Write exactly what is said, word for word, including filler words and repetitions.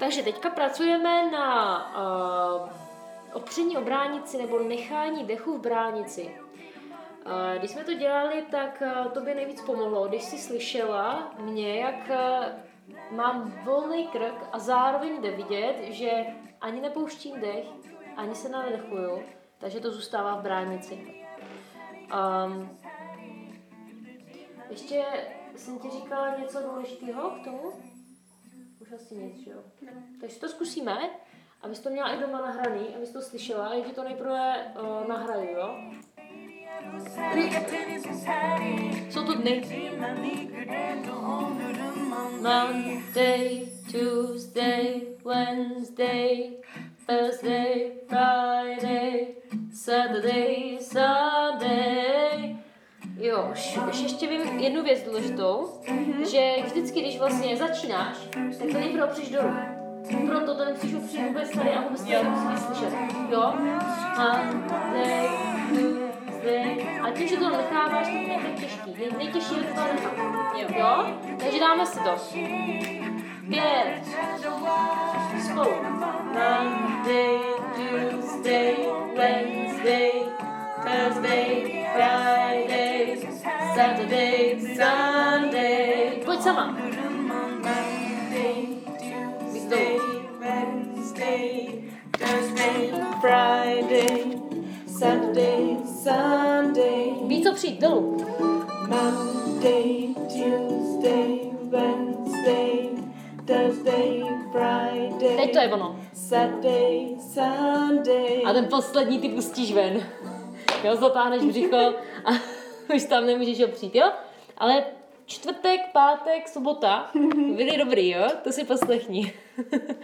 Takže teďka pracujeme na uh, opření o bránici nebo nechání dechu v bránici. Uh, když jsme to dělali, tak uh, to by nejvíc pomohlo, když jsi slyšela mě, jak uh, mám volný krk a zároveň jde vidět, že ani nepouštím dech, ani se nadechuju, takže to zůstává v bránici. Um, ještě jsem ti říkala něco důležitého k tomu? Už asi nic, že jo? Ne. Takže to zkusíme, abys to měla i doma nahraný, abys to slyšela, já ti to nejprve uh, nahraju, jo? Jsou to dny. Monday, Tuesday, Wednesday, Thursday, Friday, Saturday, Sunday. Jo, už ještě vím jednu věc důležitou, mm-hmm. že vždycky, když vlastně začínáš, tak to nejprve opřeš dolů. Proto to nemusíš opřít vůbec tady a vůbec tady musíš slyšet. Jo? Monday, Tuesday. A tím, že to necháváš, tak je tak těžký. Nej, nejtěžší je to nechat. Jo. jo? Takže dáme si to. Pět. Spolu. Monday, Tuesday, Wednesday, Thursday, Friday, Saturday, Sunday. Pojď sama. Monday, Tuesday, Wednesday, Thursday, Friday, Saturday, Sunday. Víc opřít dolů. Monday, Tuesday, Wednesday, Thursday, Friday. Teď to je ono. Saturday, Sunday. A ten poslední ty pustíš ven. Jo, zatáhneš břicho a už tam nemůžeš opřít, jo? Ale čtvrtek, pátek, sobota, byly dobrý, jo? To si poslechni.